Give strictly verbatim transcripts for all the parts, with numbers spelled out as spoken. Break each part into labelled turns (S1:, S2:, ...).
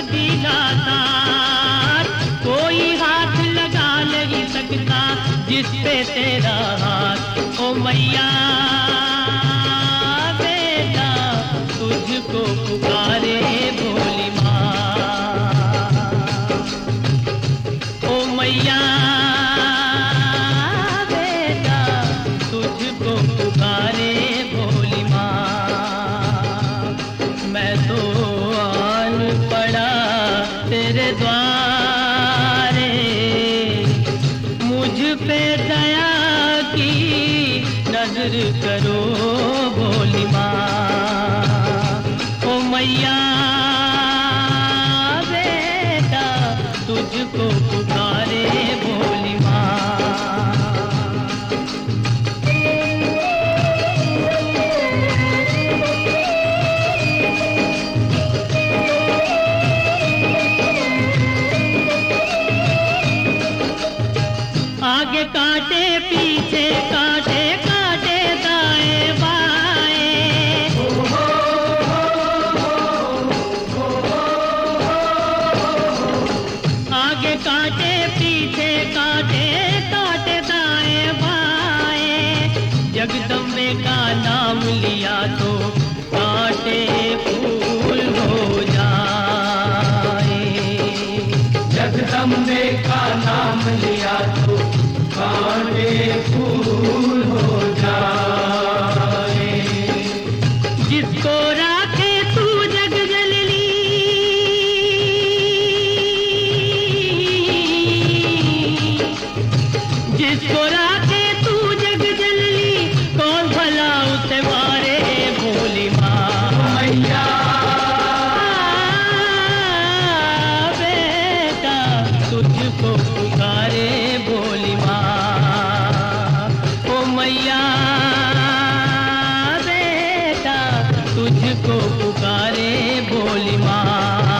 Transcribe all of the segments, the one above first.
S1: दिलाता, कोई हाथ लगा नहीं सकता जिस पे तेरा हाथ। ओ मैया बेटा तुझको पुकारे भोली माँ। ओ मैया बेटा तुझको पुकारे भोली माँ। मैं तो आन पड़ा तेरे द्वारे, मुझ पे दया की नजर करो भोली माँ। ओ मैया बेटा तुझको पुकारे भोली माँ। आगे काटे पीछे काटे काटे दाएं बाएं, आगे काटे पीछे काटे काटे दाएं बाएं। जगदम्बे का नाम लिया तो कांटे फूल हो जाए।
S2: जगदम्बे का नाम लिया तो कांटे फूल हो जाए।
S1: जिसको राखे तू जग जननी, जिसको राखे तू जग जननी, कौन भला उसे मारे भोली माँ।
S2: मैया
S1: बेटा तुझको पुकारे भोली माँ। ओ मैया बेटा तुझको पुकारे भोली माँ।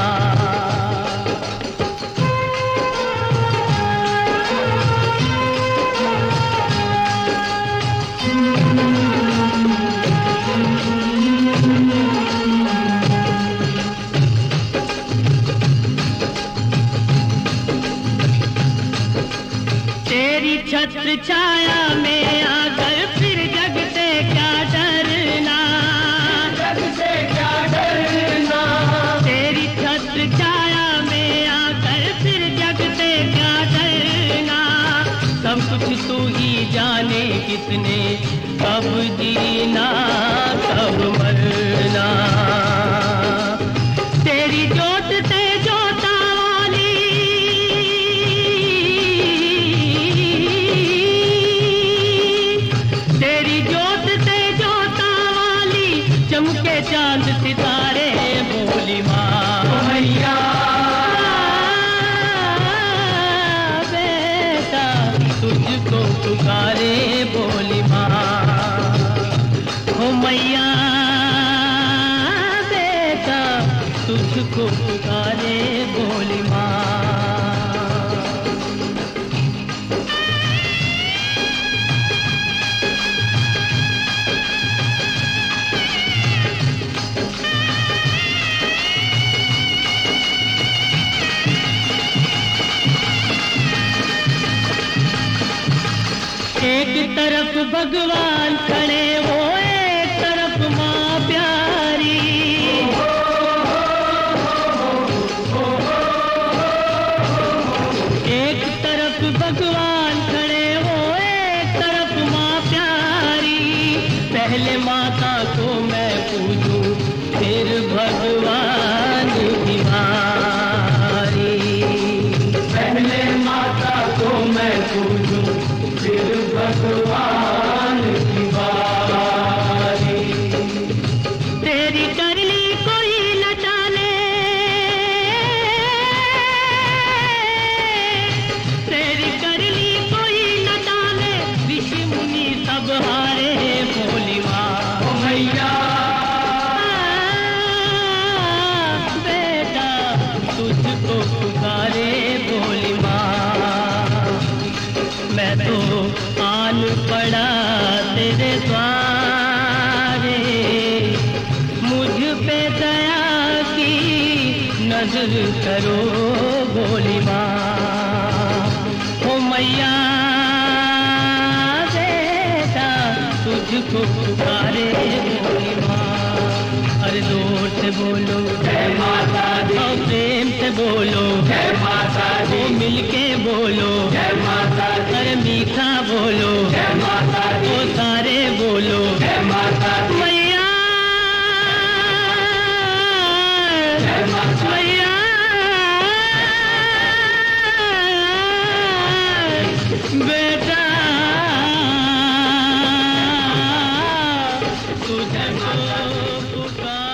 S1: तेरी छत्र छाया में आकर फिर जग से क्या डरना,
S2: जग से क्या डरना।
S1: तेरी छत्र छाया में आकर फिर जग से क्या डरना। सब कुछ तू ही जाने कितने कब जीना कब मरना। तेरी जोत से जोता वाली, तेरी जोत से जोता वाली, चमके चांद सितारे भोली माँ।
S2: मैया
S1: बेटा तुझको पुकारे भोली माँ। हो मैया बेटा तुझको पुकारे भोली माँ। एक तरफ भगवान खड़े हो एक तरफ माँ प्यारी, एक तरफ भगवान खड़े हो एक तरफ माँ प्यारी। पहले माता को मैं पूजूं फिर भगवान बिहारी।
S2: पहले माता को मैं पूजूं फिर भगवान की बात।
S1: करो भोली माँ। ओ मैया बेटा तुझको पुकारे भोली माँ। अरे जोर से बोलो
S2: जय माता दी,
S1: और प्रेम से बोलो
S2: जय माता दी,
S1: ओ मिलके बोलो
S2: जय माता दी,
S1: अरे मीठा बोलो
S2: जय माता दी,
S1: ओ सारे बोलो
S2: जय माता दी,
S1: मैया
S2: जय माता दी,
S1: मैया बेटा तुझको पुकार